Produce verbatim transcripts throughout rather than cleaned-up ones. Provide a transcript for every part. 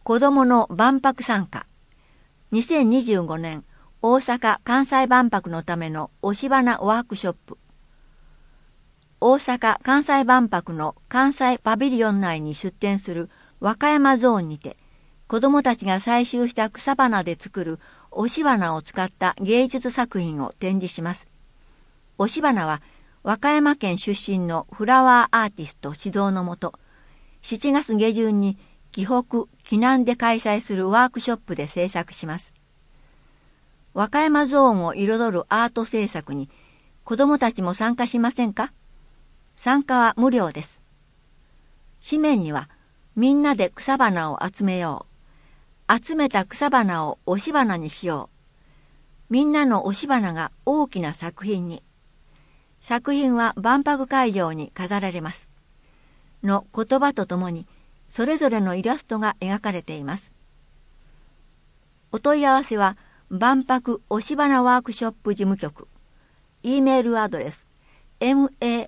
子どもの万博参加。にせんにじゅうごねん大阪・関西万博のための押し花ワークショップ。大阪・関西万博の関西パビリオン内に出展する和歌山ゾーンにて、子どもたちが採集した草花で作る押し花を使った芸術作品を展示します。押し花は和歌山県出身のフラワーアーティスト指導のもと、しちがつ下旬に紀北・紀南で開催するワークショップで制作します。和歌山ゾーンを彩るアート制作に子どもたちも参加しませんか？参加は無料です。紙面にはみんなで草花を集めよう。集めた草花を押し花にしよう。みんなの押し花が大きな作品に。作品は万博会場に飾られます。の言葉とともにそれぞれのイラストが描かれています。お問い合わせは万博押し花ワークショップ事務局。E メールアドレス masунami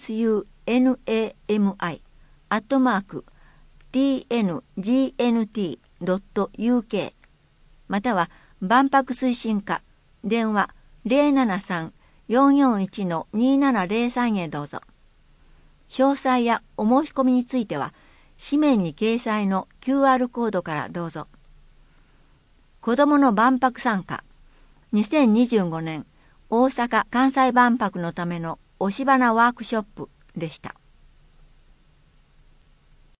アットマーク tngnt.uk または万博推進課電話 ゼロななさん よんよんいち にななゼロさん へどうぞ。詳細やお申し込みについては紙面に掲載の キューアール コードからどうぞ。子どもの万博参加。にせんにじゅうごねん大阪・関西万博のための押し花ワークショップでした。